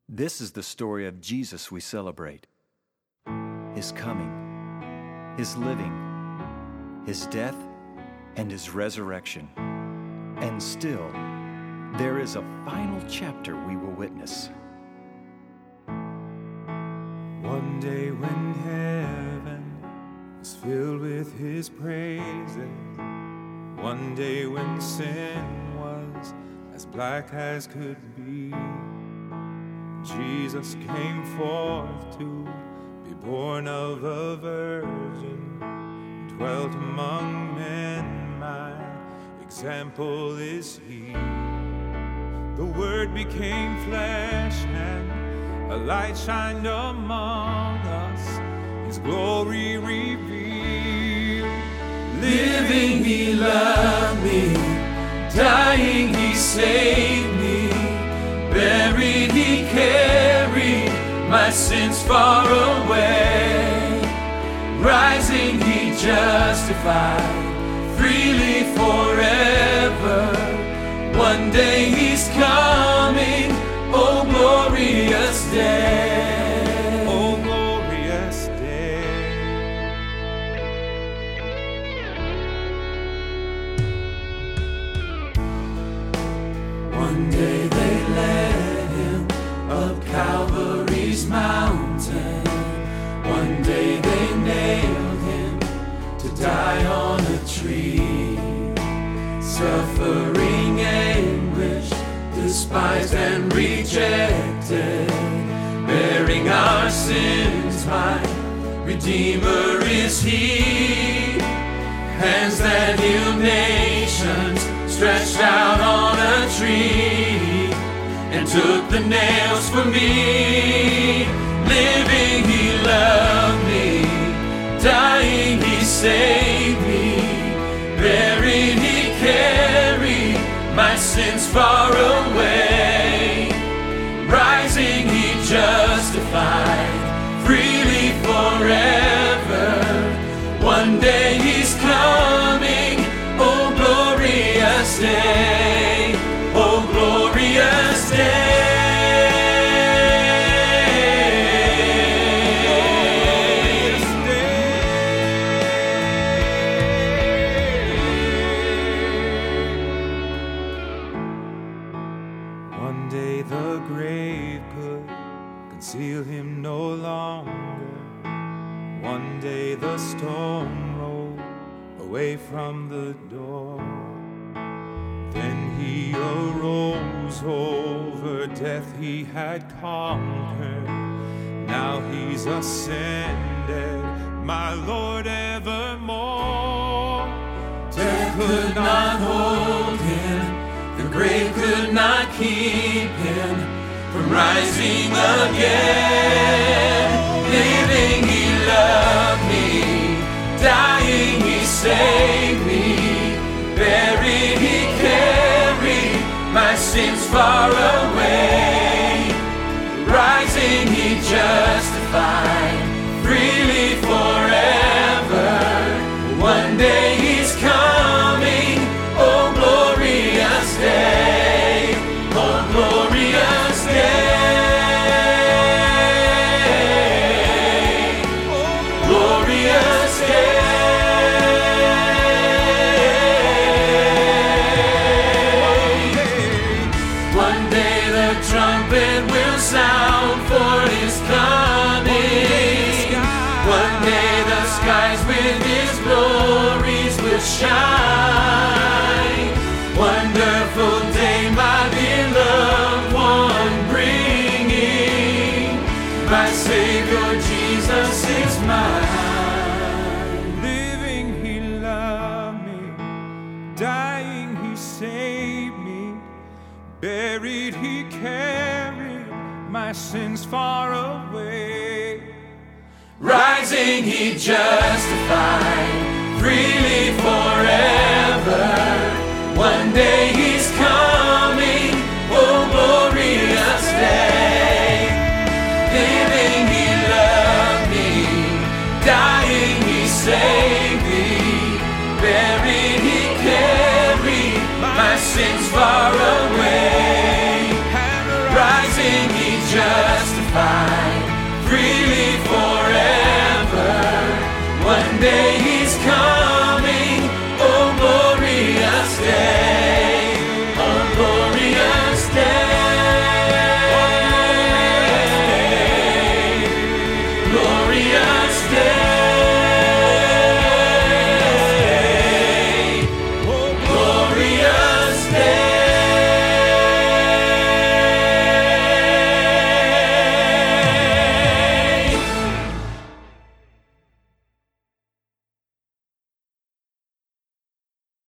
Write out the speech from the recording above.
This is the story of Jesus we celebrate. His coming, His living, His death, and His resurrection. And still, there is a final chapter we will witness. One day when heaven was filled with His praises, one day when sin was as black as could be, Jesus came forth to be born of a virgin, dwelt among men, my example is He. The Word became flesh and a light shined among us, His glory revealed. Living He loved me, dying He saved me, buried He carried my sins far away, rising He justified freely forever. One day He's coming, oh glorious day, oh glorious day. One day they led Him up Calvary's mountain. One day they nailed Him to die on a tree. Suffering, anguish, despised and rejected, bearing our sins, my Redeemer is He. Hands that heal nations stretched out on a tree, and took the nails for me. Living He loved me, dying He saved me, buried He carried my sins far away, rising He justified freely forever. One day He's coming, oh glorious day, oh glorious day. One day the grave could conceal Him no longer. One day the stone rolled away from the door. Then He arose, over death He had conquered. Now He's ascended, my Lord evermore. Death could not hold Him, the grave could not keep Him from rising again. Living He loved me, dying He saved me, buried He carried my sins far away, rising He justified freely forever. One day He's coming, oh glorious day, oh glorious day, oh glorious day. One day the trumpet will sound for His coming. One day the skies with His glories will shine. Wonderful day, my beloved one bringing. My Savior Jesus is mine. Living He loved me, dying He saved me, buried He carried my sins far away, rising He justified freely forever. One day He's come.